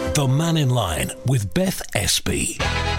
The Man in Line with Beth Espy.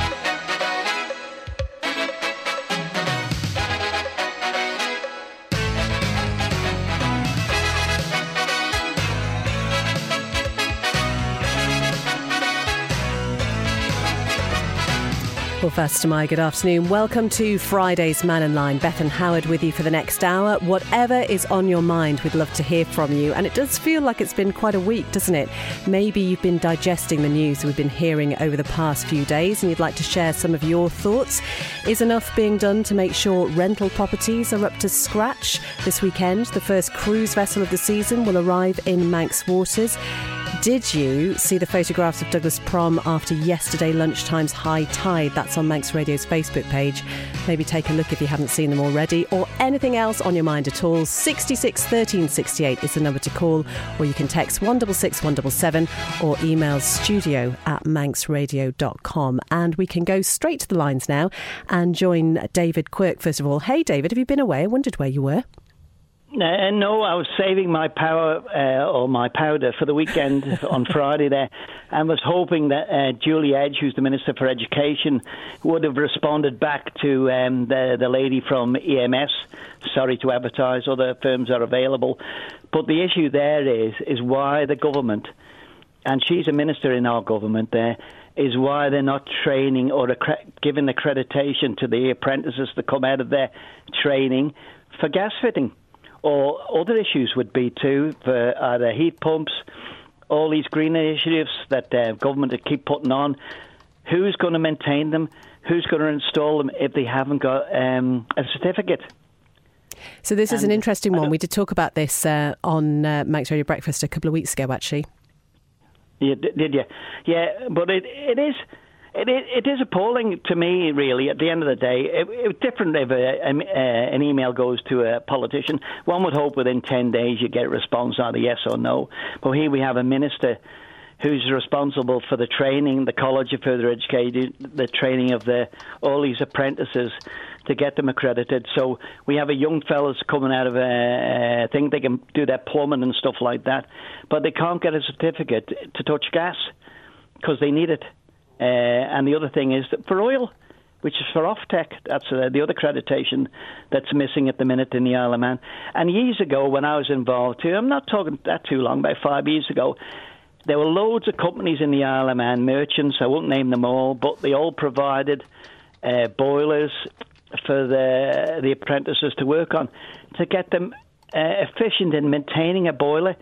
Well, first, my good afternoon. Welcome to Friday's Man in Line. Beth and Howard with you for the next hour. Whatever is on your mind, we'd love to hear from you. And it does feel like it's been quite a week, doesn't it? Maybe you've been digesting the news we've been hearing over the past few days and you'd like to share some of your thoughts. Is enough being done to make sure rental properties are up to scratch? This weekend, the first cruise vessel of the season will arrive in Manx waters. Did you see the photographs of Douglas Prom after yesterday lunchtime's high tide? That's on Manx Radio's Facebook page. Maybe take a look if you haven't seen them already, or anything else on your mind at all. 66 13 68 is the number to call, or you can text 166 177 or email studio@manxradio.com. And we can go straight to the lines now and join David Quirk first of all. Hey David, have you been away? I wondered where you were. No, I was saving my my powder for the weekend on Friday there, and was hoping that Julie Edge, who's the Minister for Education, would have responded back to the lady from EMS. Sorry to advertise, other firms are available. But the issue there is why the government, and she's a minister in our government there, is why they're not training or giving accreditation to the apprentices to come out of their training for gas fitting. Or other issues would be too for either heat pumps, all these green initiatives that government keep putting on. Who's going to maintain them? Who's going to install them if they haven't got a certificate? So this is an interesting one. We did talk about this on Manx Radio Breakfast a couple of weeks ago, actually. Yeah, did you? Yeah, but it is appalling to me, really, at the end of the day. It's different if an email goes to a politician. One would hope within 10 days you get a response, either yes or no. But here we have a minister who's responsible for the training, the College of Further Education, the training of all these apprentices to get them accredited. So we have a young fellas coming out of a thing, they can do their plumbing and stuff like that, but they can't get a certificate to touch gas because they need it. And the other thing is that for oil, which is for Offtech, that's the other accreditation that's missing at the minute in the Isle of Man. And years ago, when I was involved too, I'm not talking that too long, about 5 years ago, there were loads of companies in the Isle of Man, merchants, I won't name them all, but they all provided boilers for the apprentices to work on, to get them efficient in maintaining a boiler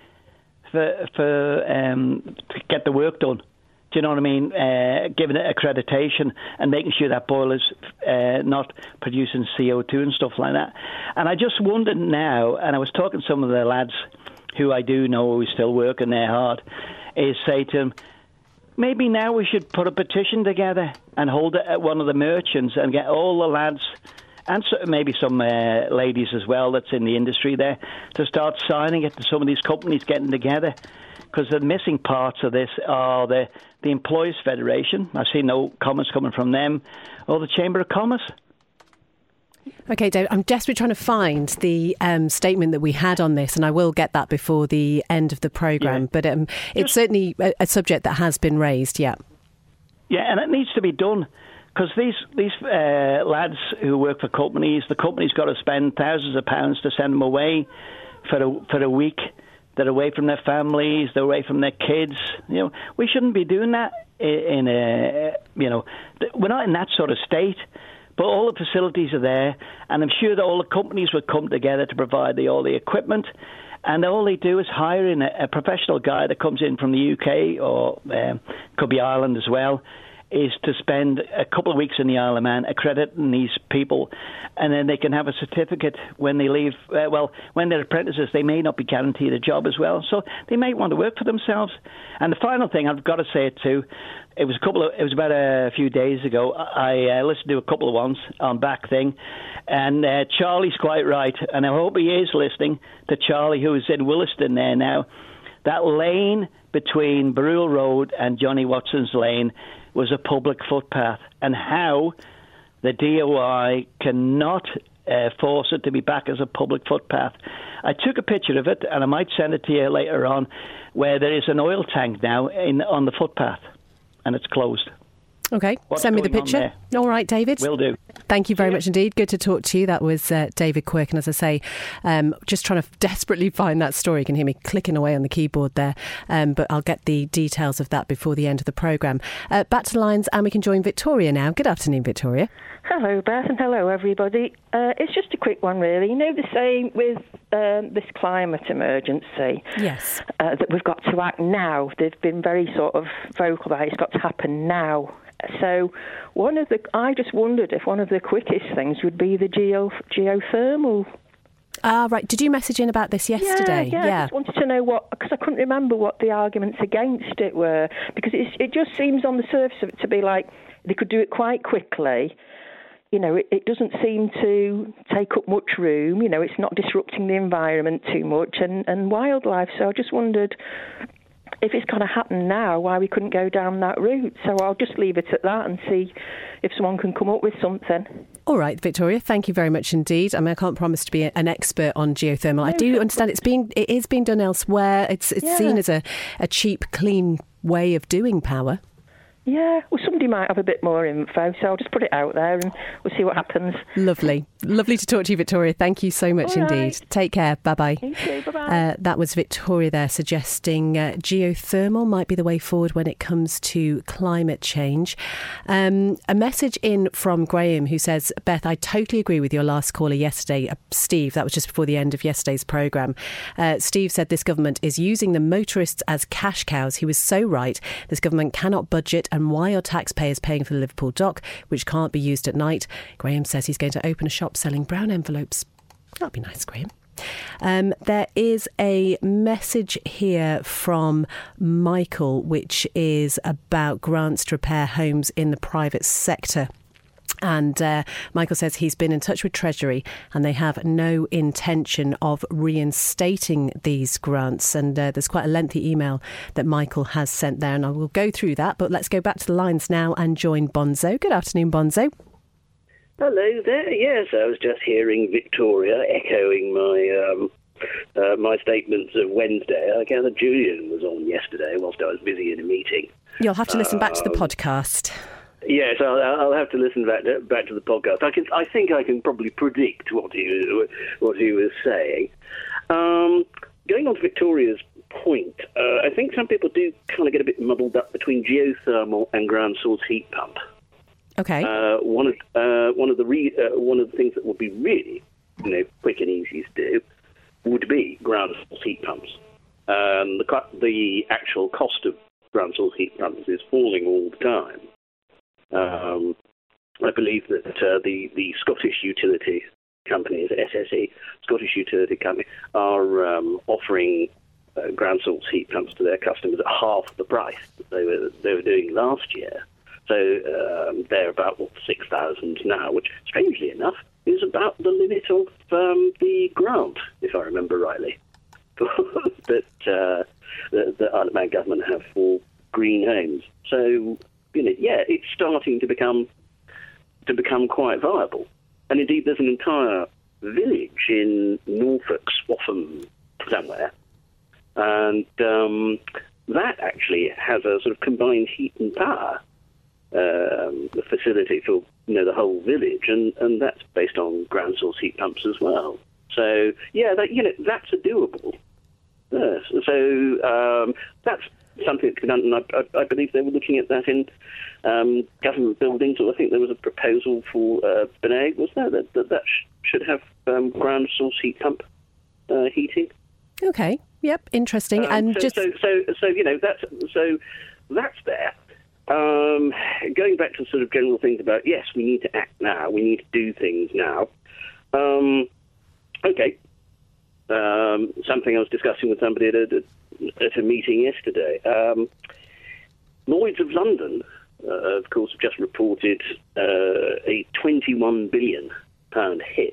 to get the work done. Do you know what I mean? Giving it accreditation and making sure that boiler's not producing CO2 and stuff like that. And I just wondered now, and I was talking to some of the lads who I do know who are still working there hard, is say to them, maybe now we should put a petition together and hold it at one of the merchants and get all the lads, and maybe some ladies as well that's in the industry there, to start signing it to some of these companies getting together. Because the missing parts of this are the Employers Federation. I've seen no comments coming from them, or the Chamber of Commerce. OK, Dave, I'm desperately trying to find the statement that we had on this, and I will get that before the end of the programme. Yeah. But it's certainly a subject that has been raised, yeah. Yeah, and it needs to be done. Because these lads who work for companies, the company's got to spend thousands of pounds to send them away for a week. They're away from their families, they're away from their kids. We shouldn't be doing that we're not in that sort of state. But all the facilities are there, and I'm sure that all the companies would come together to provide all the equipment. And all they do is hire in a professional guy that comes in from the UK, or could be Ireland as well, is to spend a couple of weeks in the Isle of Man accrediting these people, and then they can have a certificate when they leave. When they're apprentices, they may not be guaranteed a job as well, so they might want to work for themselves. And the final thing, I've got to say it too, it was about a few days ago, I listened to a couple of ones on Back Thing, and Charlie's quite right, and I hope he is listening to Charlie, who is in Williston there now. That lane between Barrule Road and Johnny Watson's Lane was a public footpath, and how the DOI cannot force it to be back as a public footpath. I took a picture of it, and I might send it to you later on, where there is an oil tank now on the footpath, and it's closed. Okay, send me the picture. All right, David. Will do. Thank you very much indeed. Good to talk to you. That was David Quirk. And as I say, just trying to desperately find that story. You can hear me clicking away on the keyboard there. But I'll get the details of that before the end of the programme. Back to the lines, and we can join Victoria now. Good afternoon, Victoria. Hello, Beth, and hello, everybody. It's just a quick one, really. You know, the saying with this climate emergency, yes, that we've got to act now. They've been very sort of vocal that it's got to happen now. So I just wondered if one of the quickest things would be the geothermal. Right. Did you message in about this yesterday? Yeah. I just wanted to know because I couldn't remember what the arguments against it were, because it just seems on the surface of it to be like they could do it quite quickly. You know, it doesn't seem to take up much room. You know, it's not disrupting the environment too much and wildlife. So I just wondered if it's going to happen now, why we couldn't go down that route. So I'll just leave it at that and see if someone can come up with something. All right, Victoria, thank you very much indeed. I mean, I can't promise to be an expert on geothermal. No, I do understand it is being done elsewhere. It's seen as a cheap, clean way of doing power. Yeah, well, somebody might have a bit more info, so I'll just put it out there and we'll see what happens. Lovely to talk to you, Victoria. Thank you so much indeed. Take care. Bye-bye. You too, bye-bye. That was Victoria there suggesting geothermal might be the way forward when it comes to climate change. A message in from Graham who says, Beth, I totally agree with your last caller yesterday. Steve, that was just before the end of yesterday's programme. Steve said this government is using the motorists as cash cows. He was so right. This government cannot budget, and why are taxpayers paying for the Liverpool dock, which can't be used at night? Graham says he's going to open a shop selling brown envelopes. That'd be nice, Graham. There is a message here from Michael, which is about grants to repair homes in the private sector. And Michael says he's been in touch with Treasury and they have no intention of reinstating these grants. And there's quite a lengthy email that Michael has sent there, and I will go through that. But let's go back to the lines now and join Bonzo. Good afternoon, Bonzo. Hello there. Yes, I was just hearing Victoria echoing my statements of Wednesday. I gather Julian was on yesterday whilst I was busy in a meeting. You'll have to listen back to the podcast. Yes, I'll have to listen back to the podcast. I think I can probably predict what he was saying. Going on to Victoria's point, I think some people do kind of get a bit muddled up between geothermal and ground source heat pump. Okay. One of the things that would be really, quick and easy to do would be ground source heat pumps. The actual cost of ground source heat pumps is falling all the time. I believe that the Scottish utility companies, SSE, Scottish Utility Company, are offering ground source heat pumps to their customers at half the price that they were doing last year. So they're about 6,000 now, which, strangely enough, is about the limit of the grant, if I remember rightly, that the Isle of Man government have for green homes. So it's starting to become quite viable. And indeed, there's an entire village in Norfolk, Swaffham, somewhere, and that actually has a sort of combined heat and power facility for the whole village, and that's based on ground source heat pumps as well. So that's a doable. So that's something that can be done, and I believe they were looking at that in government buildings, or I think there was a proposal for Benag, was there, that should have ground source heat pump heating. Okay. Yep. Interesting. And that's there. Going back to sort of general things about, yes, we need to act now, we need to do things now. Okay. Something I was discussing with somebody at a meeting yesterday. Lloyd's of London, of course, have just reported a £21 billion hit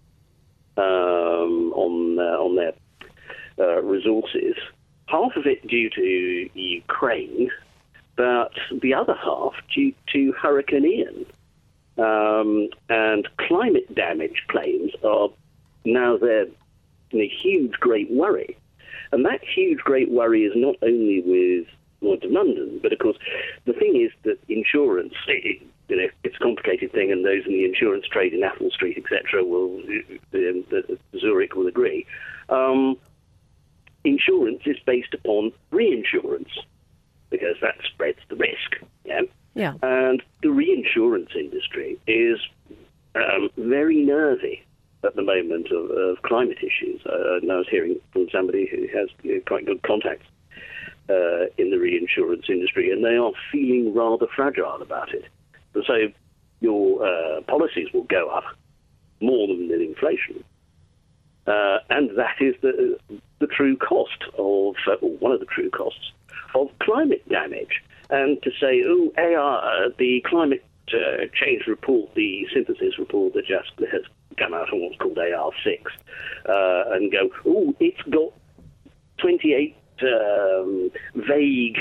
on their resources. Half of it due to Ukraine, but the other half due to Hurricane Ian. And climate damage claims are now they're a huge, great worry. And that huge, great worry is not only with Lloyd's of London, but of course, the thing is that insurance, it's a complicated thing, and those in the insurance trade in Athol Street, etc., Zurich will agree. Insurance is based upon reinsurance, because that spreads the risk. Yeah. And the reinsurance industry is very nervy at the moment of climate issues. And I was hearing from somebody who has quite good contacts in the reinsurance industry, and they are feeling rather fragile about it. So your policies will go up more than inflation. And that is the true cost of, one of the true costs of climate damage. And to say, the climate change report, the synthesis report that just has come out on what's called AR6, and go, it's got 28 vague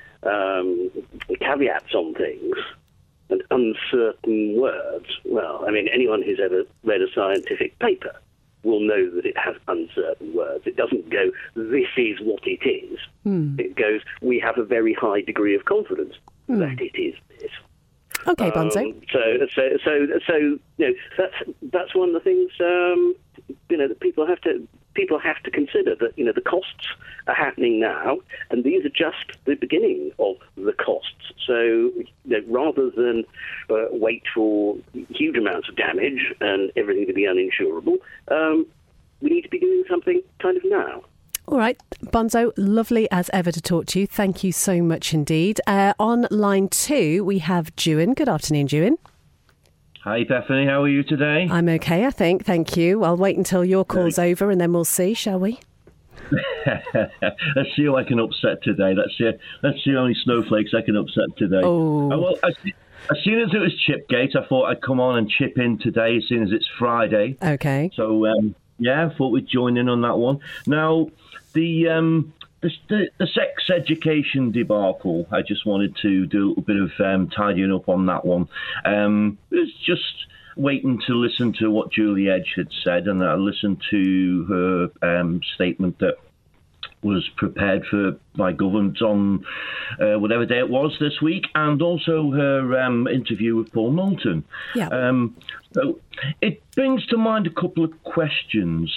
caveats on things and uncertain words. Well, I mean, anyone who's ever read a scientific paper will know that it has uncertain words. It doesn't go, this is what it is. It goes, we have a very high degree of confidence that it is this. Okay, Bonzo. So that's one of the things that people have to consider, that the costs are happening now, and these are just the beginning of the costs. So rather than wait for huge amounts of damage and everything to be uninsurable, we need to be doing something kind of now. All right, Bonzo, lovely as ever to talk to you. Thank you so much indeed. On line 2, we have Juan. Good afternoon, Juan. Hi, Bethany. How are you today? I'm okay, I think. Thank you. I'll wait until your call's over and then we'll see, shall we? Let's see who I can upset today. Let's see how many snowflakes I can upset today. Oh. As soon as it was Chipgate, I thought I'd come on and chip in today, as soon as it's Friday. Okay. So, I thought we'd join in on that one. Now, the sex education debacle, I just wanted to do a little bit of tidying up on that one. It's just waiting to listen to what Julie Edge had said, and I listened to her statement that was prepared by government on whatever day it was this week, and also her interview with Paul Moulton. Yeah. So it brings to mind a couple of questions.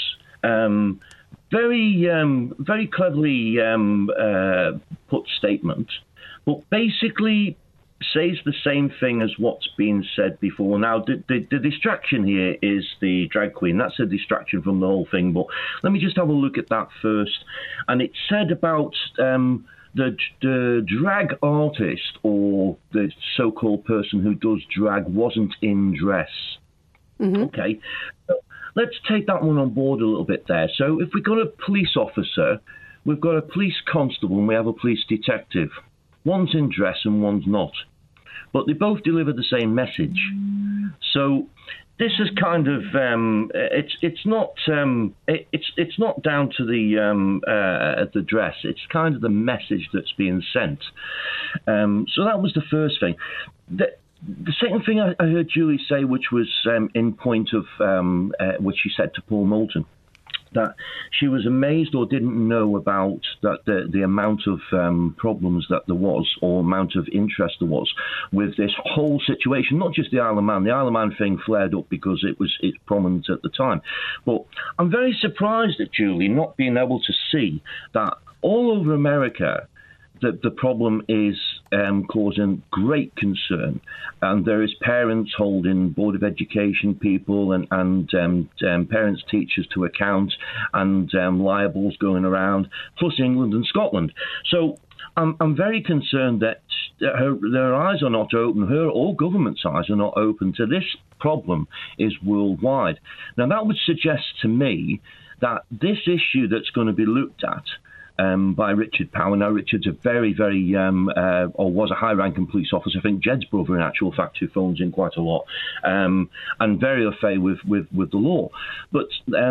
Very cleverly put statement, but basically says the same thing as what's been said before. Now, the distraction here is the drag queen. That's a distraction from the whole thing, but let me just have a look at that first. And it said about the drag artist, or the so-called person who does drag, wasn't in dress. Mm-hmm. Okay. Let's take that one on board a little bit there. So if we've got a police officer, we've got a police constable, and we have a police detective. One's in dress and one's not. But they both deliver the same message. So this is kind of it's not down to the dress. It's kind of the message that's being sent. So that was the first thing. The second thing I heard Julie say, which was in point of which she said to Paul Moulton, that she was amazed or didn't know about that the amount of problems that there was, or amount of interest there was with this whole situation, not just the Isle of Man. The Isle of Man thing flared up because it's prominent at the time. But I'm very surprised at Julie not being able to see that all over America, the problem is causing great concern, and there is parents holding Board of Education people and parents, teachers to account, and libels going around, plus England and Scotland. So I'm very concerned that their eyes are not open, her or government's eyes are not open to this problem is worldwide. Now, that would suggest to me that this issue that's going to be looked at, by Richard Power. Now, Richard's a very, very, or was a high-ranking police officer. I think Jed's brother, in actual fact, who phones in quite a lot, and very au fait with the law. But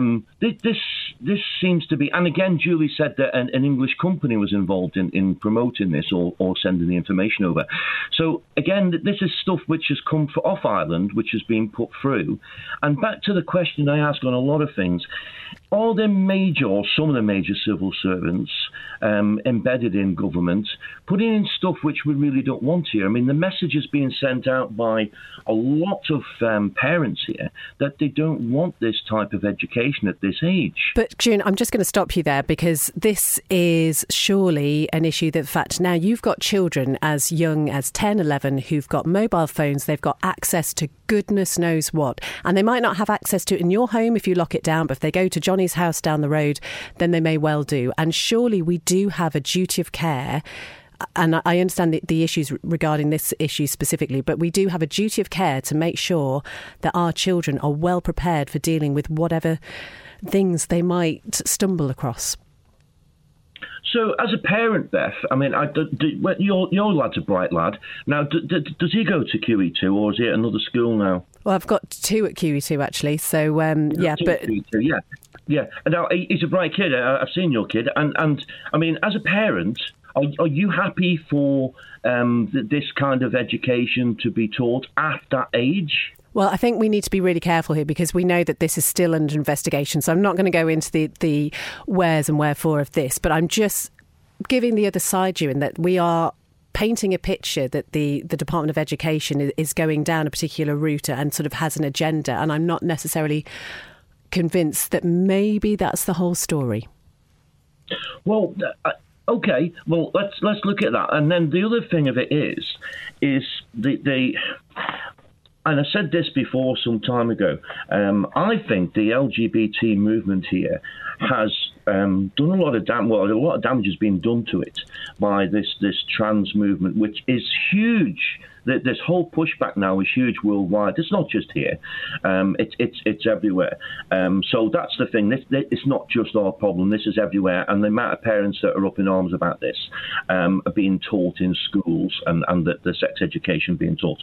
this seems to be, and again, Julie said that an English company was involved in promoting this or sending the information over. So again, this is stuff which has come off Ireland, which has been put through. And back to the question I ask on a lot of things, all the major, or some of the major civil servants embedded in government, putting in stuff which we really don't want here. I mean, the message is being sent out by a lot of parents here that they don't want this type of education at this age. But June, I'm just going to stop you there, because this is surely an issue that, in fact, now you've got children as young as 10, 11 who've got mobile phones, they've got access to goodness knows what, and they might not have access to it in your home if you lock it down, but if they go to Johnny's house down the road, then they may well do. And surely we do have a duty of care. And I understand the issues regarding this issue specifically, but we do have a duty of care to make sure that our children are well prepared for dealing with whatever things they might stumble across. So, as a parent, Beth, I mean, your lad's a bright lad. Now, does he go to QE2, or is he at another school now? Well, I've got 2 at QE2, actually. So, yeah, but... QE2, yeah. Now, he's a bright kid. I've seen your kid. And I mean, as a parent, are you happy for this kind of education to be taught at that age? Well, I think we need to be really careful here, because we know that this is still under investigation. So I'm not going to go into the wheres and wherefore of this, but I'm just giving the other side, in that we are painting a picture that the Department of Education is going down a particular route and sort of has an agenda. And I'm not necessarily convinced that maybe that's the whole story. Well, okay. Well, let's look at that. And then the other thing of it is the and I said this before some time ago, I think the LGBT movement here has done a lot of damage. Well, a lot of damage has been done to it by this trans movement, which is huge. This whole pushback now is huge worldwide. It's not just here; it's everywhere. So that's the thing. It's not just our problem. This is everywhere, and the amount of parents that are up in arms about this are being taught in schools, and the sex education being taught.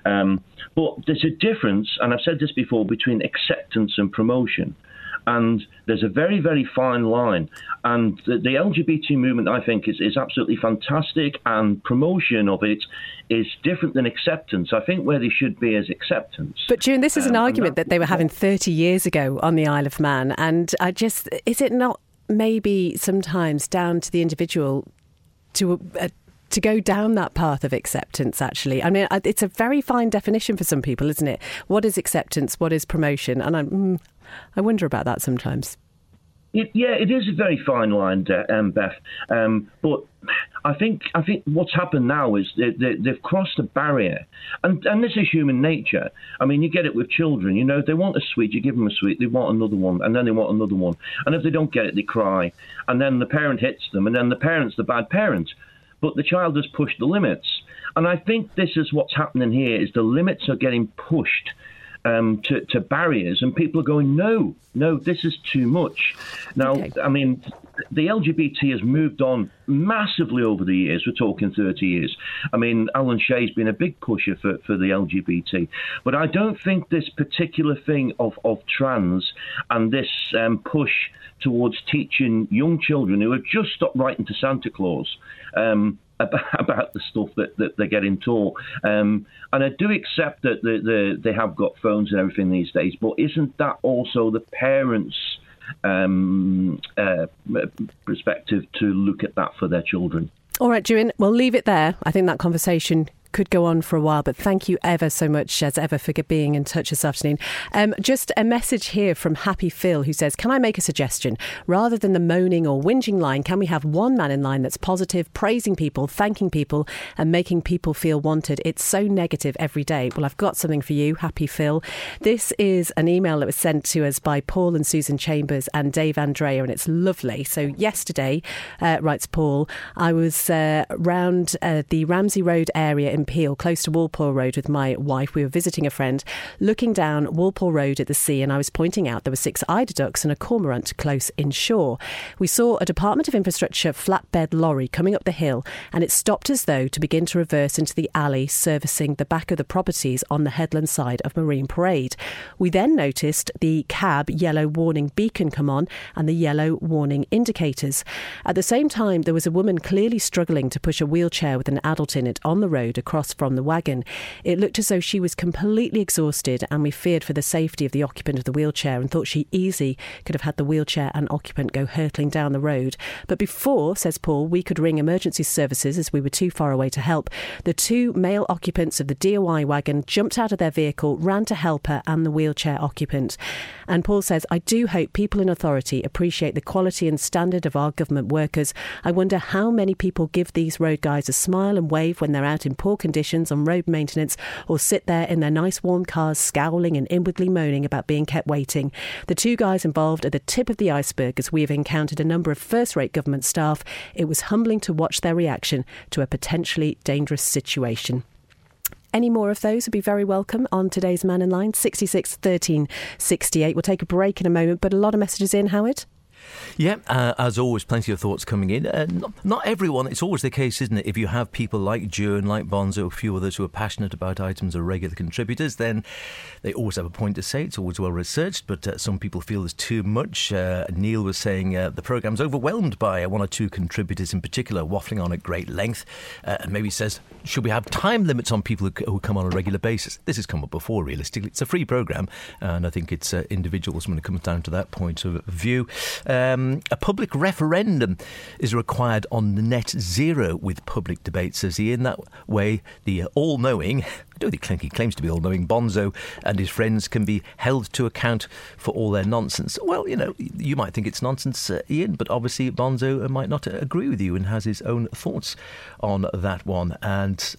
But there's a difference, and I've said this before, between acceptance and promotion. And there's a very, very fine line. And the LGBT movement, I think, is absolutely fantastic. And promotion of it is different than acceptance. I think where they should be is acceptance. But June, this is an argument that they were having 30 years ago on the Isle of Man. And is it not maybe sometimes down to the individual to go down that path of acceptance, actually? I mean, it's a very fine definition for some people, isn't it? What is acceptance? What is promotion? And I wonder about that sometimes. It is a very fine line, Beth. But I think what's happened now is they've crossed a barrier. And this is human nature. I mean, you get it with children. You know, they want a sweet, you give them a sweet, they want another one, and then they want another one. And if they don't get it, they cry. And then the parent hits them, and then the parent's the bad parent. But the child has pushed the limits. And I think this is what's happening here, is the limits are getting pushed to barriers, and people are going, no, this is too much. Now, okay. I mean, the LGBT has moved on massively over the years. We're talking 30 years. I mean, Alan Shea's been a big pusher for the LGBT. But I don't think this particular thing of trans and this push towards teaching young children who have just stopped writing to Santa Claus about the stuff that they're getting taught. And I do accept that they have got phones and everything these days, but isn't that also the parents' perspective to look at that for their children? All right, June, we'll leave it there. I think that conversation could go on for a while, but thank you ever so much, as ever, for being in touch this afternoon. Just a message here from Happy Phil, who says, can I make a suggestion? Rather than the moaning or whinging line, can we have one man in line that's positive, praising people, thanking people, and making people feel wanted? It's so negative every day. Well, I've got something for you, Happy Phil. This is an email that was sent to us by Paul and Susan Chambers and Dave Andrea, and it's lovely. So yesterday, writes Paul, I was round the Ramsey Road area in in Peel, close to Walpole Road with my wife. We were visiting a friend, looking down Walpole Road at the sea, and I was pointing out there were 6 eider ducks and a cormorant close inshore. We saw a Department of Infrastructure flatbed lorry coming up the hill, and it stopped as though to begin to reverse into the alley servicing the back of the properties on the headland side of Marine Parade. We then noticed the cab yellow warning beacon come on and the yellow warning indicators. At the same time, there was a woman clearly struggling to push a wheelchair with an adult in it on the road across from the wagon. It looked as though she was completely exhausted, and we feared for the safety of the occupant of the wheelchair and thought she easily could have had the wheelchair and occupant go hurtling down the road. But before, says Paul, we could ring emergency services as we were too far away to help, the 2 male occupants of the DOI wagon jumped out of their vehicle, ran to help her and the wheelchair occupant. And Paul says, I do hope people in authority appreciate the quality and standard of our government workers. I wonder how many people give these road guys a smile and wave when they're out in poor conditions on road maintenance, or sit there in their nice warm cars scowling and inwardly moaning about being kept waiting. The 2 guys involved are the tip of the iceberg, as we have encountered a number of first-rate government staff. It was humbling to watch their reaction to a potentially dangerous situation. Any more of those would be very welcome on today's Man in Line, 66 13 68. We'll take a break in a moment, but a lot of messages in, Howard. Yeah, as always, plenty of thoughts coming in. Not everyone, it's always the case, isn't it? If you have people like Duran, like Bonzo, a few others who are passionate about items or regular contributors, then they always have a point to say. It's always well researched, but some people feel there's too much. Neil was saying the programme's overwhelmed by 1 or 2 contributors in particular, waffling on at great length. And maybe says, should we have time limits on people who come on a regular basis? This has come up before, realistically. It's a free programme, and I think it's individuals when it comes down to that point of view. A public referendum is required on the net zero with public debate, says he. In that way, the all-knowing, I don't think he claims to be all-knowing, Bonzo and his friends can be held to account for all their nonsense. Well, you know, you might think it's nonsense, Ian, but obviously Bonzo might not agree with you and has his own thoughts on that one. And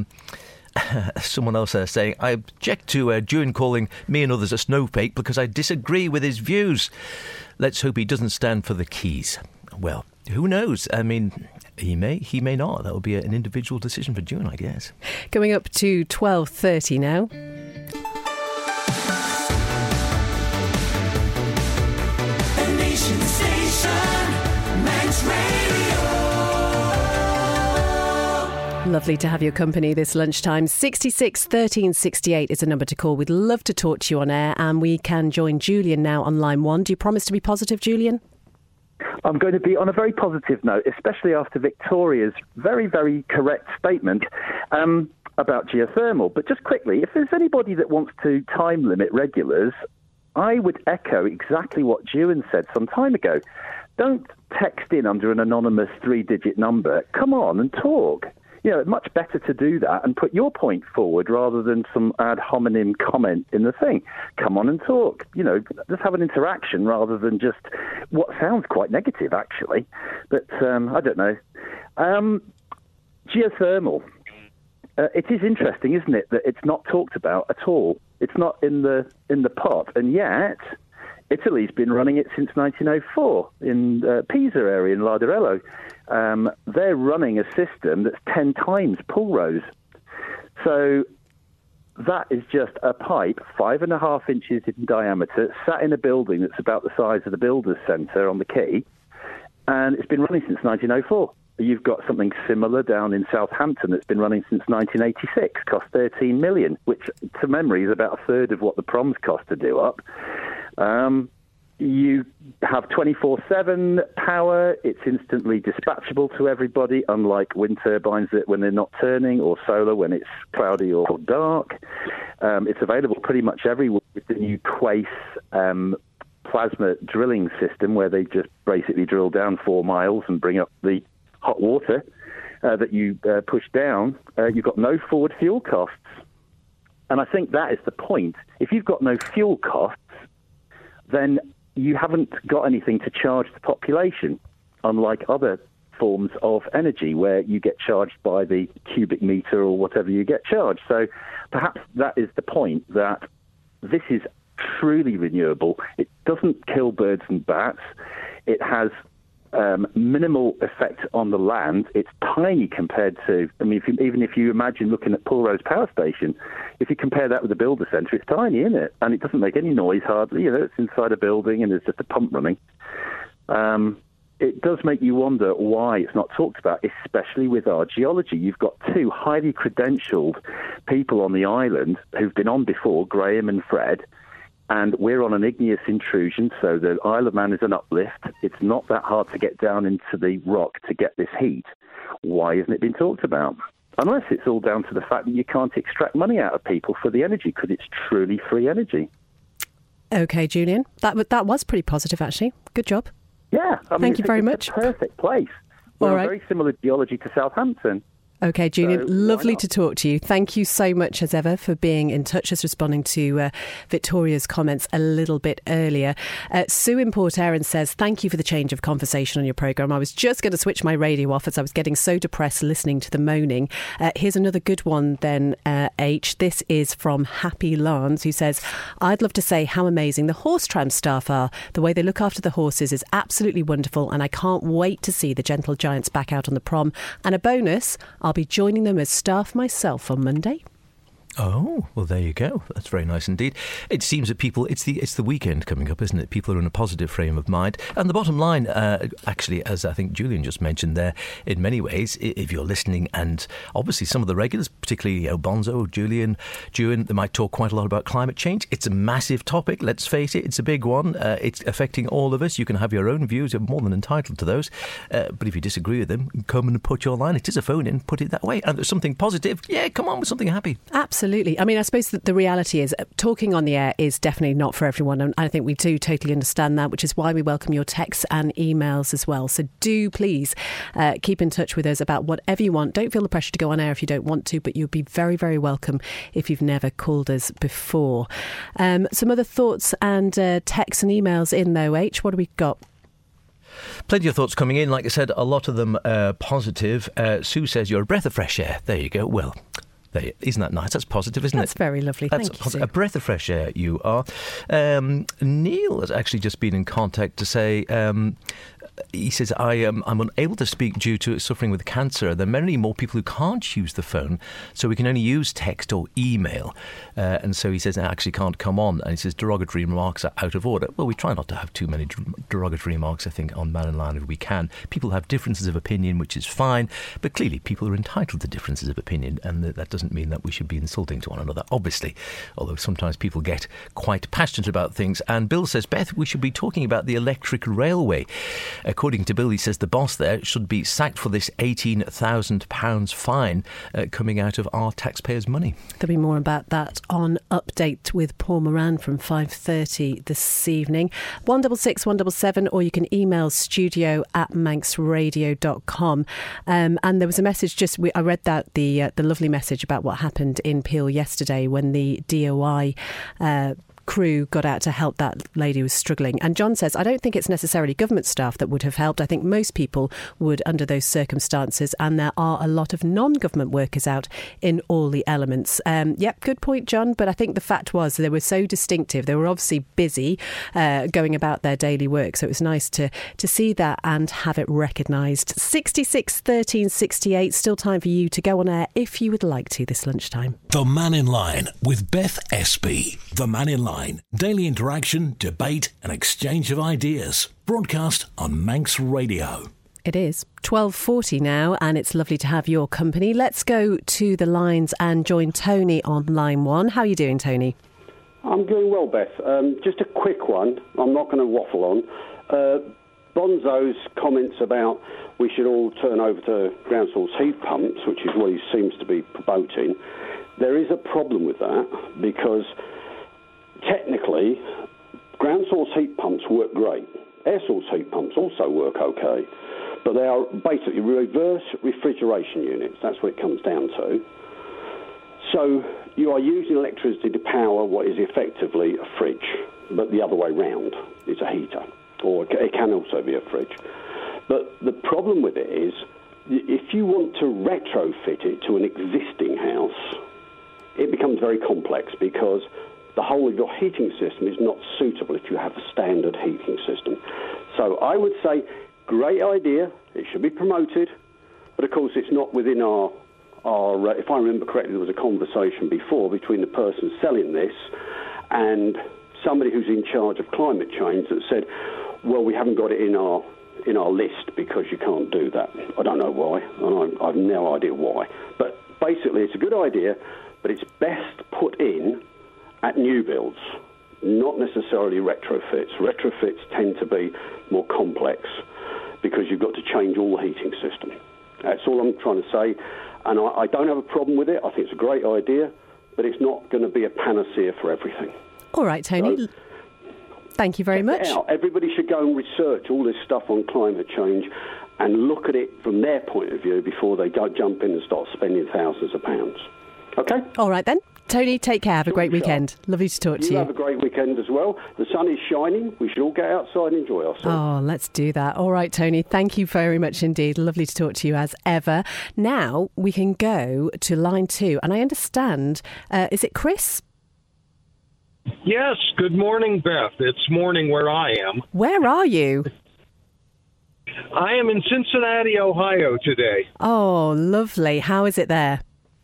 someone else saying, I object to Duran calling me and others a snowflake because I disagree with his views. Let's hope he doesn't stand for the keys. Well, who knows? I mean, he may not. That will be an individual decision for Duran, I guess. Going up to 12:30 now. The Nation Station, Manx Radio. Lovely to have your company this lunchtime. 66 13 68 is a number to call. We'd love to talk to you on air, and we can join Julian now on line 1. Do you promise to be positive, Julian? I'm going to be on a very positive note, especially after Victoria's very, very correct statement about geothermal. But just quickly, if there's anybody that wants to time limit regulars, I would echo exactly what Duran said some time ago. Don't text in under an anonymous 3-digit number. Come on and talk. You know, much better to do that and put your point forward rather than some ad hominem comment in the thing. Come on and talk. You know, let's have an interaction rather than just what sounds quite negative, actually. But I don't know. Geothermal. It is interesting, isn't it, that it's not talked about at all. It's not in the pot, and yet Italy's been running it since 1904 in Pisa area in Larderello. They're running a system that's 10 times Pulrose. So that is just a pipe 5.5 inches in diameter, sat in a building that's about the size of the Builders' Centre on the quay, and it's been running since 1904. You've got something similar down in Southampton that's been running since 1986, cost 13 million, which to memory is about a third of what the proms cost to do up. You have 24/7 power. It's instantly dispatchable to everybody, unlike wind turbines that when they're not turning, or solar when it's cloudy or dark. It's available pretty much everywhere with the new Quace plasma drilling system, where they just basically drill down 4 miles and bring up the hot water that you push down. You've got no forward fuel costs. And I think that is the point. If you've got no fuel costs, then you haven't got anything to charge the population, unlike other forms of energy where you get charged by the cubic meter or whatever you get charged. So perhaps that is the point, that this is truly renewable. It doesn't kill birds and bats. It has minimal effect on the land. It's tiny compared to, I mean, even if you imagine looking at Pulrose Power Station, if you compare that with the Builder Centre, it's tiny, isn't it? And it doesn't make any noise hardly. It's inside a building and there's just a pump running. It does make you wonder why it's not talked about, especially with our geology. You've got two highly credentialed people on the island who've been on before, Graham and Fred, and we're on an igneous intrusion, so the Isle of Man is an uplift. It's not that hard to get down into the rock to get this heat. Why isn't it being talked about? Unless it's all down to the fact that you can't extract money out of people for the energy, because it's truly free energy. OK, Julian, that was pretty positive, actually. Good job. Yeah. Thank you very much. It's a perfect place. We're very similar geology to Southampton. OK, Julian, lovely to talk to you. Thank you so much, as ever, for being in touch, as responding to Victoria's comments a little bit earlier. Sue in Port Erin says, thank you for the change of conversation on your programme. I was just going to switch my radio off as I was getting so depressed listening to the moaning. Here's another good one then, H. This is from Happy Lance, who says, I'd love to say how amazing the horse tram staff are. The way they look after the horses is absolutely wonderful, and I can't wait to see the Gentle Giants back out on the prom. And a bonus, I'll be joining them as staff myself on Monday. Oh, well, there you go. That's very nice indeed. It seems that people, it's the weekend coming up, isn't it? People are in a positive frame of mind. And the bottom line, actually, as I think Julian just mentioned there, in many ways, if you're listening, and obviously some of the regulars, particularly Bonzo, Julian, they might talk quite a lot about climate change. It's a massive topic, let's face it. It's a big one. It's affecting all of us. You can have your own views. You're more than entitled to those. But if you disagree with them, come and put your line. It is a phone in, put it that way. And there's something positive. Yeah, come on with something happy. Absolutely. I mean, I suppose that the reality is talking on the air is definitely not for everyone. And I think we do totally understand that, which is why we welcome your texts and emails as well. So do please keep in touch with us about whatever you want. Don't feel the pressure to go on air if you don't want to, but you'll be very, very welcome if you've never called us before. Some other thoughts and texts and emails in though, H. What do we got? Plenty of thoughts coming in. Like I said, a lot of them positive. Sue says, you're a breath of fresh air. There you go. Well, isn't that nice? That's positive, isn't it? That's very lovely. Thank you, Sue. A breath of fresh air you are. Neil has actually just been in contact to say... he says, I'm unable to speak due to suffering with cancer. There are many more people who can't use the phone, so we can only use text or email. And so he says, I actually can't come on. And he says, derogatory remarks are out of order. Well, we try not to have too many derogatory remarks, I think, on Man and Line if we can. People have differences of opinion, which is fine, but clearly people are entitled to differences of opinion, and that doesn't mean that we should be insulting to one another, obviously, although sometimes people get quite passionate about things. And Bill says, Beth, we should be talking about the electric railway. According to Bill, he says the boss there should be sacked for this £18,000 fine coming out of our taxpayers' money. There'll be more about that on Update with Paul Moran from 5:30 this evening. 166 177, or you can email studio@manxradio.com. And there was a message I read that the lovely message about what happened in Peel yesterday when the DOI crew got out to help that lady who was struggling. And John says, I don't think it's necessarily government staff that would have helped. I think most people would under those circumstances, and there are a lot of non-government workers out in all the elements. Yep, good point, John. But I think the fact was they were so distinctive. They were obviously busy going about their daily work. So it was nice to see that and have it recognised. 66 13 68. Still time for you to go on air if you would like to this lunchtime. The Man in Line with Beth Espy. The Man in Line. Daily interaction, debate and exchange of ideas. Broadcast on Manx Radio. It is 12:40 now, and it's lovely to have your company. Let's go to the lines and join Tony on line 1. How are you doing, Tony? I'm doing well, Beth. Just a quick one. I'm not going to waffle on. Bonzo's comments about we should all turn over to ground source heat pumps, which is what he seems to be promoting. There is a problem with that because technically, ground source heat pumps work great. Air source heat pumps also work okay. But they are basically reverse refrigeration units. That's what it comes down to. So you are using electricity to power what is effectively a fridge, but the other way round. It's a heater. Or it can also be a fridge. But the problem with it is, if you want to retrofit it to an existing house, it becomes very complex because the whole of your heating system is not suitable if you have a standard heating system. So I would say Great idea. It should be promoted. But, of course, it's not within our if I remember correctly, there was a conversation before between the person selling this and somebody who's in charge of climate change that said, well, we haven't got it in our list because you can't do that. I don't know why, and I've no idea why. But basically, it's a good idea, but it's best put in at new builds, not necessarily retrofits. Retrofits tend to be more complex because you've got to change all the heating system. That's all I'm trying to say, and I don't have a problem with it. I think it's a great idea, but it's not going to be a panacea for everything. All right, Tony. So, thank you very much. Everybody should go and research all this stuff on climate change and look at it from their point of view before they go jump in and start spending thousands of pounds. Okay? All right, then. Tony, take care. Have a great weekend. Lovely to talk to you. You have a great weekend as well. The sun is shining. We should all get outside and enjoy ourselves. Oh, let's do that. All right, Tony. Thank you very much indeed. Lovely to talk to you as ever. Now we can go to line 2. And I understand, is it Chris? Yes. Good morning, Beth. It's morning where I am. Where are you? I am in Cincinnati, Ohio today. Oh, lovely. How is it there?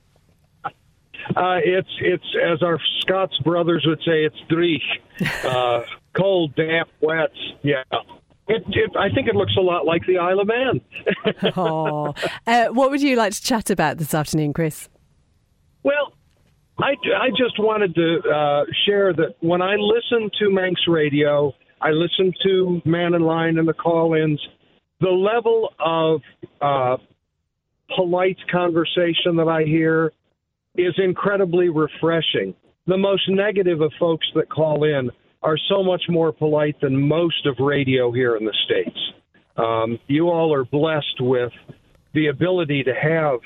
It's as our Scots brothers would say, it's dreich. Cold, damp, wet. Yeah. I think it looks a lot like the Isle of Man. Oh. What would you like to chat about this afternoon, Chris? Well, I just wanted to share that when I listen to Manx Radio, I listen to Man in Line and the call-ins, the level of polite conversation that I hear is incredibly refreshing. The most negative of folks that call in are so much more polite than most of radio here in the States. You all are blessed with the ability to have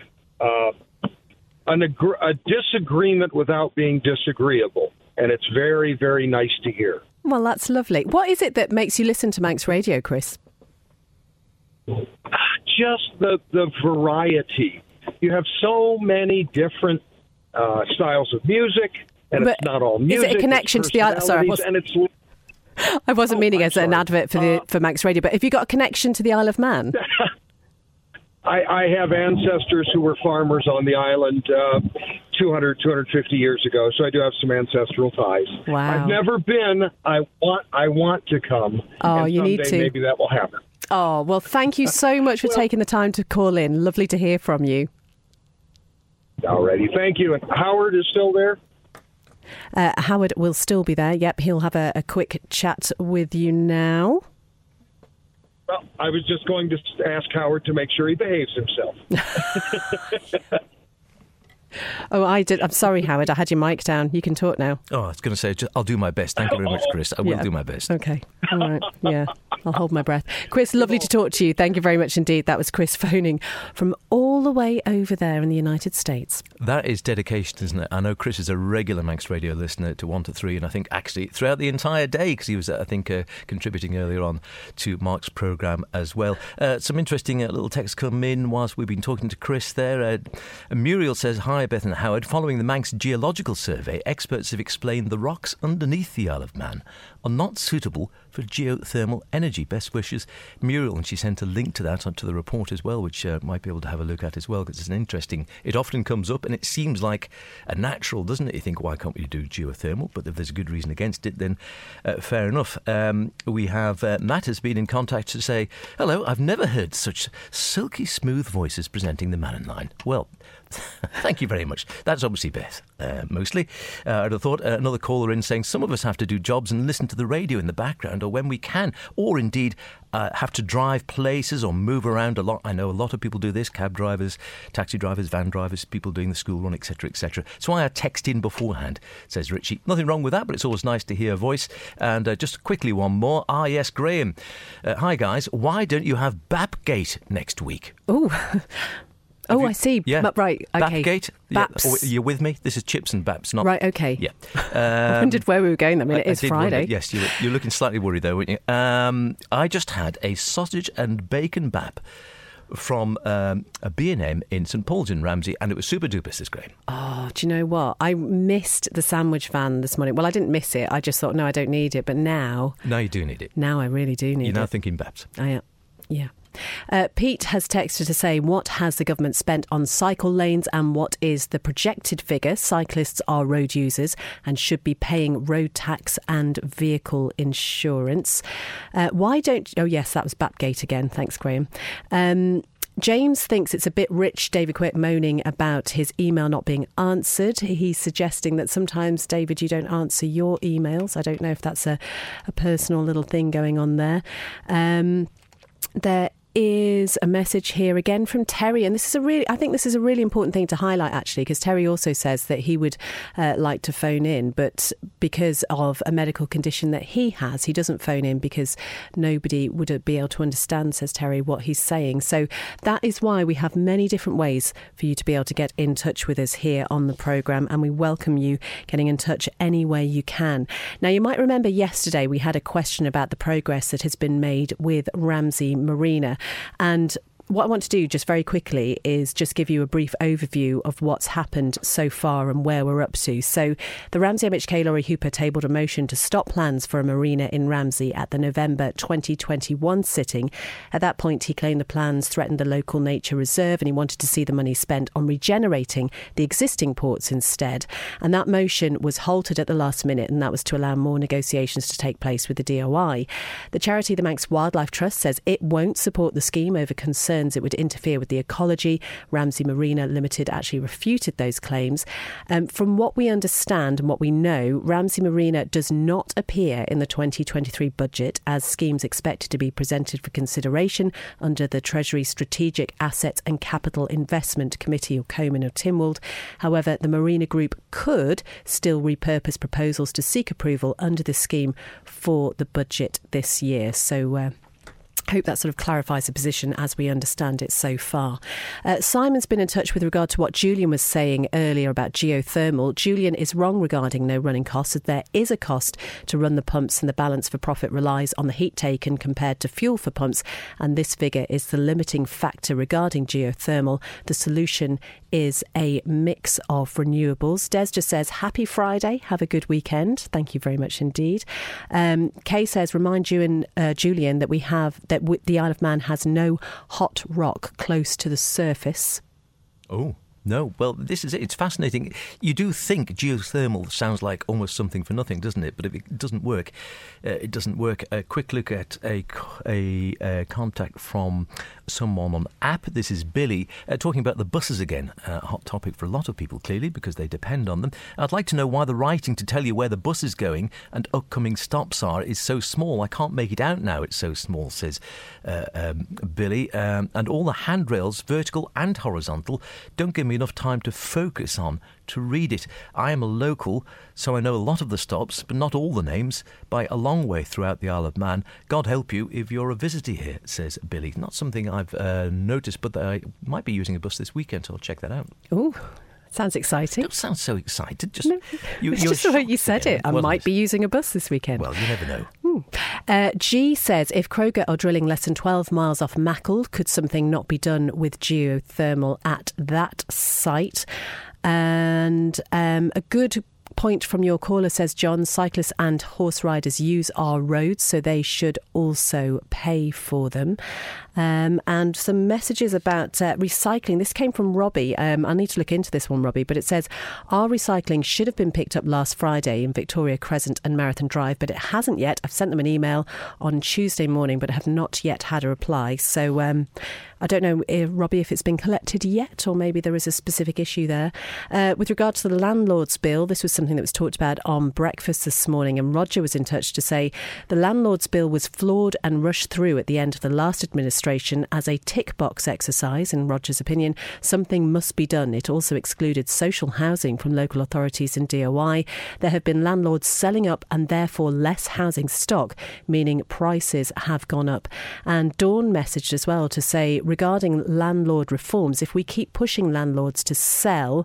a disagreement without being disagreeable, and it's very, very nice to hear. Well, that's lovely. What is it that makes you listen to Manx Radio, Chris? Just the variety. You have so many different styles of music, and it's not all music. Is it a connection to the Isle? Sorry, I wasn't meaning as an advert for Manx Radio, but have you got a connection to the Isle of Man? I have ancestors who were farmers on the island 250 years ago, so I do have some ancestral ties. Wow. I've never been. I want to come. Oh, and you need to. Maybe that will happen. Oh, well, thank you so much for taking the time to call in. Lovely to hear from you. Alrighty, thank you. And Howard is still there? Howard will still be there. Yep, he'll have a quick chat with you now. Well, I was just going to ask Howard to make sure he behaves himself. Oh, I did. I'm sorry, Howard. I had your mic down. You can talk now. Oh, I was going to say, I'll do my best. Thank you very much, Chris. I will do my best. Okay. All right. Yeah, I'll hold my breath. Chris, lovely to talk to you. Thank you very much indeed. That was Chris phoning from all the way over there in the United States. That is dedication, isn't it? I know Chris is a regular Manx Radio listener to 1 to 3, and I think actually throughout the entire day, because he was, I think, contributing earlier on to Mark's programme as well. Some interesting little texts come in whilst we've been talking to Chris there. Muriel says, hi, Beth and Howard. Following the Manx Geological Survey, experts have explained the rocks underneath the Isle of Man are not suitable for geothermal energy. Best wishes, Muriel. And she sent a link to that onto the report as well, which might be able to have a look at as well, because it's an interesting. It often comes up and it seems like a natural, doesn't it? You think, why can't we do geothermal? But if there's a good reason against it, then fair enough. We have Matt has been in contact to say, hello, I've never heard such silky smooth voices presenting the Man in Line. Well, thank you very much. That's obviously Beth, mostly. I'd have thought another caller in saying some of us have to do jobs and listen to the radio in the background, or when we can, or indeed have to drive places or move around a lot. I know a lot of people do this, cab drivers, taxi drivers, van drivers, people doing the school run, etc., etc. So I text in beforehand, says Richie. Nothing wrong with that, but it's always nice to hear a voice. And just quickly one more. Yes, Graham. Hi, guys. Why don't you have Bapgate next week? Oh, I see. Yeah. Right, okay. Bapgate? Baps. Yeah. You're with me? This is Chips and Baps, not... Right, okay. Yeah. I wondered where we were going. I mean, it is Friday. Wonder, yes, you're looking slightly worried there, weren't you? I just had a sausage and bacon bap from a B&M in St Paul's in Ramsey, and it was super duper, this Graham. Oh, do you know what? I missed the sandwich van this morning. Well, I didn't miss it. I just thought, no, I don't need it. But now... Now you do need it. Now I really do need it. You're now thinking Baps. I am. Yeah. Pete has texted to say, what has the government spent on cycle lanes and what is the projected figure? Cyclists are road users and should be paying road tax and vehicle insurance. Why don't... Oh, yes, that was Bapgate again. Thanks, Graham. James thinks it's a bit rich, David Quick moaning about his email not being answered. He's suggesting that sometimes, David, you don't answer your emails. I don't know if that's a personal little thing going on there. There is a message here again from Terry, and I think this is a really important thing to highlight, actually, because Terry also says that he would like to phone in, but because of a medical condition that he has, he doesn't phone in because nobody would be able to understand, says Terry, what he's saying. So that is why we have many different ways for you to be able to get in touch with us here on the programme, and we welcome you getting in touch any way you can. Now, you might remember yesterday we had a question about the progress that has been made with Ramsey Marina. And what I want to do just very quickly is just give you a brief overview of what's happened so far and where we're up to. So the Ramsey MHK Laurie Hooper tabled a motion to stop plans for a marina in Ramsey at the November 2021 sitting. At that point, he claimed the plans threatened the local nature reserve and he wanted to see the money spent on regenerating the existing ports instead. And that motion was halted at the last minute, and that was to allow more negotiations to take place with the DOI. The charity, the Manx Wildlife Trust, says it won't support the scheme over concerns it would interfere with the ecology. Ramsey Marina Limited actually refuted those claims. From what we understand and what we know, Ramsey Marina does not appear in the 2023 budget as schemes expected to be presented for consideration under the Treasury Strategic Assets and Capital Investment Committee, or Coman or Tynwald. However, the Marina Group could still repurpose proposals to seek approval under the scheme for the budget this year. So hope that sort of clarifies the position as we understand it so far. Simon's been in touch with regard to what Julian was saying earlier about geothermal. Julian is wrong regarding no running costs, as there is a cost to run the pumps and the balance for profit relies on the heat taken compared to fuel for pumps, and this figure is the limiting factor regarding geothermal. The solution is a mix of renewables. Des just says, happy Friday, have a good weekend. Thank you very much indeed. Kay says, remind you and Julian that the Isle of Man has no hot rock close to the surface. Oh. No, well, this is it. It's fascinating. You do think geothermal sounds like almost something for nothing, doesn't it? But if it doesn't work, it doesn't work. A quick look at a contact from someone on app. This is Billy talking about the buses again. A hot topic for a lot of people, clearly, because they depend on them. I'd like to know why the writing to tell you where the bus is going and upcoming stops are is so small. I can't make it out now. It's so small, says Billy. And all the handrails, vertical and horizontal, don't give me enough time to focus on to read it. I am a local, so I know a lot of the stops, but not all the names, by a long way throughout the Isle of Man. God help you if you're a visitor here, says Billy. Not something I've noticed, but I might be using a bus this weekend, so I'll check that out. Ooh. Sounds exciting. Don't sound so excited. Just, no, it's just the way you said it. I might be using a bus this weekend. Well, you never know. G says, if Kroger are drilling less than 12 miles off Mackle, could something not be done with geothermal at that site? And a good point from your caller, says John, cyclists and horse riders use our roads, so they should also pay for them. And some messages about recycling. This came from Robbie. I need to look into this one, Robbie, but it says, our recycling should have been picked up last Friday in Victoria Crescent and Marathon Drive, but it hasn't yet. I've sent them an email on Tuesday morning, but have not yet had a reply. So I don't know, Robbie, if it's been collected yet, or maybe there is a specific issue there. With regard to the landlord's bill, this was something that was talked about on breakfast this morning, and Roger was in touch to say the landlord's bill was flawed and rushed through at the end of the last administration as a tick box exercise. In Roger's opinion, something must be done. It also excluded social housing from local authorities and DOI. There have been landlords selling up and therefore less housing stock, meaning prices have gone up. And Dawn messaged as well to say, regarding landlord reforms, if we keep pushing landlords to sell,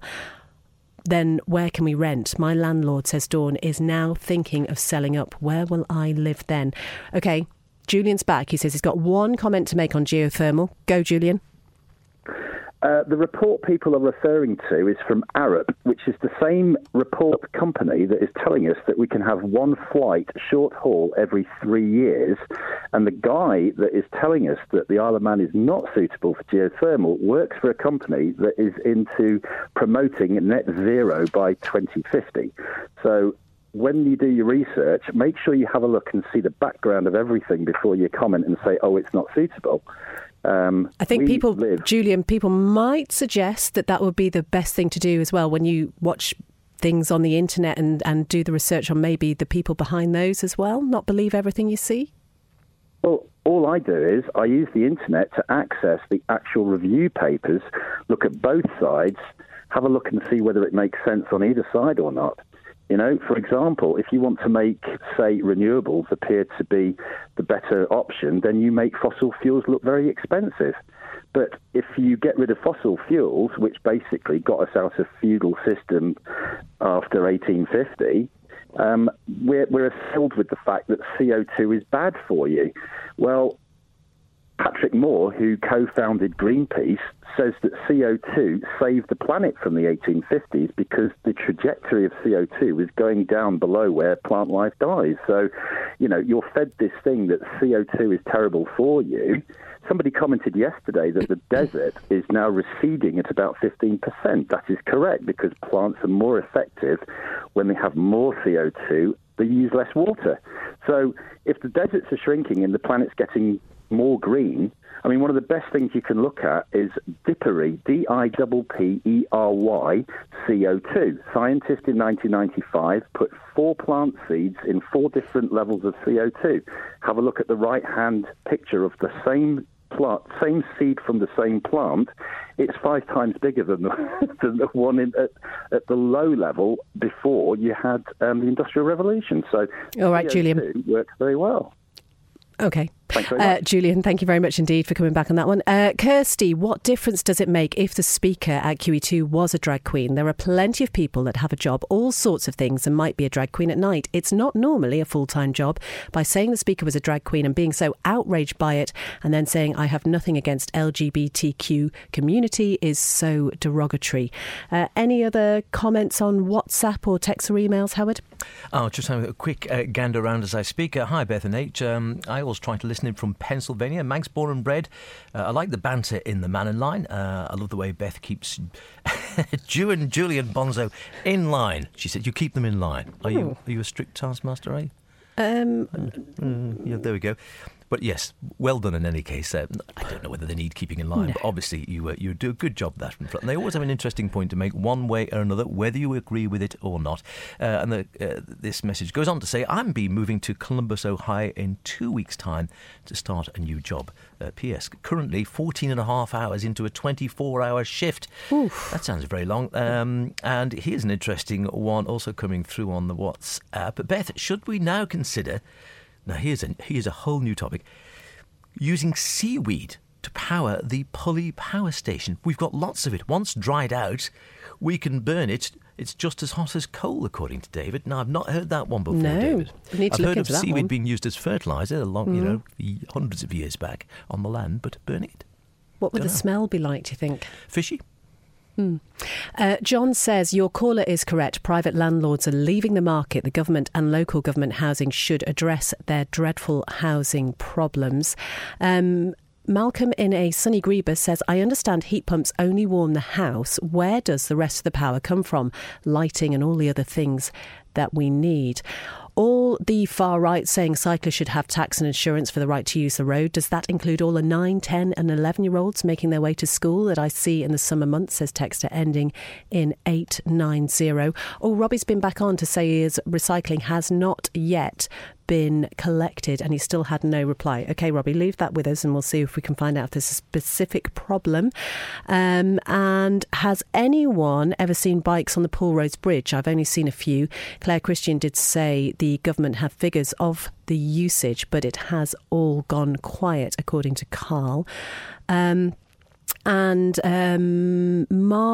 then where can we rent? My landlord, says Dawn, is now thinking of selling up. Where will I live then? OK, Julian's back. He says he's got one comment to make on geothermal. Go, Julian. The report people are referring to is from Arup, which is the same report company that is telling us that we can have one flight short haul every 3 years. And the guy that is telling us that the Isle of Man is not suitable for geothermal works for a company that is into promoting net zero by 2050. So when you do your research, make sure you have a look and see the background of everything before you comment and say, oh, it's not suitable. I think Julian, people might suggest that would be the best thing to do as well when you watch things on the internet and do the research on maybe the people behind those as well, not believe everything you see. Well, all I do is I use the internet to access the actual review papers, look at both sides, have a look and see whether it makes sense on either side or not. You know, for example, if you want to make, say, renewables appear to be the better option, then you make fossil fuels look very expensive. But if you get rid of fossil fuels, which basically got us out of feudal system after 1850, we're filled with the fact that CO2 is bad for you. Well, Patrick Moore, who co-founded Greenpeace, says that CO2 saved the planet from the 1850s because the trajectory of CO2 was going down below where plant life dies. So, you know, you're fed this thing that CO2 is terrible for you. Somebody commented yesterday that the desert is now receding at about 15%. That is correct, because plants are more effective when they have more CO2. They use less water. So if the deserts are shrinking and the planet's getting more green, I mean, one of the best things you can look at is Dippery, Dippery CO2. Scientists in 1995 put 4 plant seeds in 4 different levels of CO2. Have a look at the right-hand picture of the same plant, same seed from the same plant. It's 5 times bigger than the one at the low level before you had the Industrial Revolution. So all right, CO2 Julian, works very well. Okay. Thanks very much. Julian, thank you very much indeed for coming back on that one. Kirsty, what difference does it make if the speaker at QE2 was a drag queen? There are plenty of people that have a job, all sorts of things, and might be a drag queen at night. It's not normally a full-time job. By saying the speaker was a drag queen and being so outraged by it and then saying I have nothing against LGBTQ community is so derogatory. Any other comments on WhatsApp or text or emails, Howard? I'll just have a quick gander around as I speak. Hi, Beth and H. I always try to listen in from Pennsylvania. Manx born and bred. I like the banter in the Man in Line. I love the way Beth keeps Julian Bonzo in line. She said, you keep them in line. Are you a strict taskmaster, are you? Yeah, there we go. But yes, well done in any case. I don't know whether they need keeping in line, but obviously you do a good job of that from front. And they always have an interesting point to make one way or another, whether you agree with it or not. And this message goes on to say, I'm moving to Columbus, Ohio in 2 weeks' time to start a new job. P.S. Currently 14 and a half hours into a 24-hour shift. Oof. That sounds very long. And here's an interesting one also coming through on the WhatsApp. Beth, should we now consider... Now, here's a whole new topic. Using seaweed to power the Pulley Power Station. We've got lots of it. Once dried out, we can burn it. It's just as hot as coal, according to David. Now, I've not heard that one before, David. We need to I've look heard into of that seaweed one. being used as fertiliser, hundreds of years back on the land, but burning it. What would the smell be like, do you think? Fishy. John says, your caller is correct. Private landlords are leaving the market. The government and local government housing should address their dreadful housing problems. Malcolm in a sunny Grebus says, I understand heat pumps only warm the house. Where does the rest of the power come from? Lighting and all the other things that we need. All the far right saying cyclists should have tax and insurance for the right to use the road. Does that include all the 9, 10 and 11-year-olds making their way to school that I see in the summer months, says texter ending in 890. Oh, Robbie's been back on to say his recycling has not yet been collected and he still had no reply. OK, Robbie, leave that with us and we'll see if we can find out if there's a specific problem. And has anyone ever seen bikes on the Paul Roads Bridge? I've only seen a few. Claire Christian did say the government have figures of the usage, but it has all gone quiet, according to Carl. Mark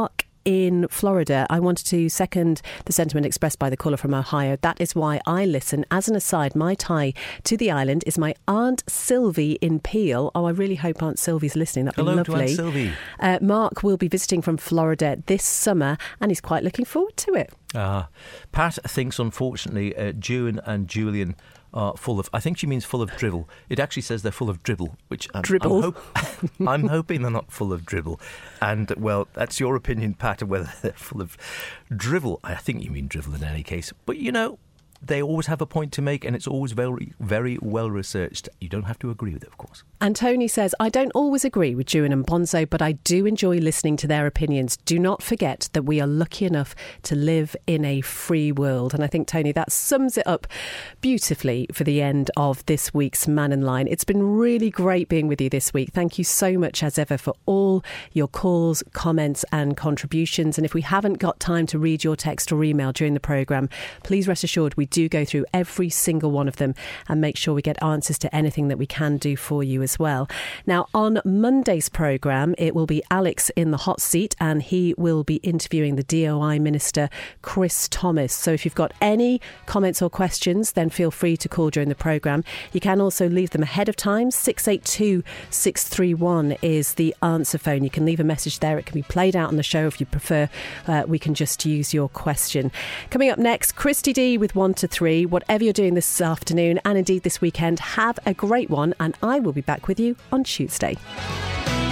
in Florida, I wanted to second the sentiment expressed by the caller from Ohio. That is why I listen. As an aside, my tie to the island is my Aunt Sylvie in Peel. Oh, I really hope Aunt Sylvie's listening. That'd be lovely. Hello to Aunt Sylvie. Mark will be visiting from Florida this summer and he's quite looking forward to it. Pat thinks, unfortunately, June and Julian are full of, I think she means full of drivel. It actually says they're full of dribble, which I'm hoping they're not full of dribble. And, well, that's your opinion, Pat, of whether they're full of drivel. I think you mean drivel in any case. But, you know, they always have a point to make, and it's always very, very well researched. You don't have to agree with it, of course. And Tony says, I don't always agree with June and Bonzo, but I do enjoy listening to their opinions. Do not forget that we are lucky enough to live in a free world. And I think, Tony, that sums it up beautifully for the end of this week's Man in Line. It's been really great being with you this week. Thank you so much, as ever, for all your calls, comments and contributions. And if we haven't got time to read your text or email during the programme, please rest assured we do go through every single one of them and make sure we get answers to anything that we can do for you as well. Now, on Monday's programme, it will be Alex in the hot seat and he will be interviewing the DOI Minister, Chris Thomas. So if you've got any comments or questions, then feel free to call during the programme. You can also leave them ahead of time. 682 631 is the answer phone. You can leave a message there. It can be played out on the show if you prefer. We can just use your question. Coming up next, Christy D with 1 to 3. Whatever you're doing this afternoon and indeed this weekend, have a great one, and I will be back with you on Tuesday.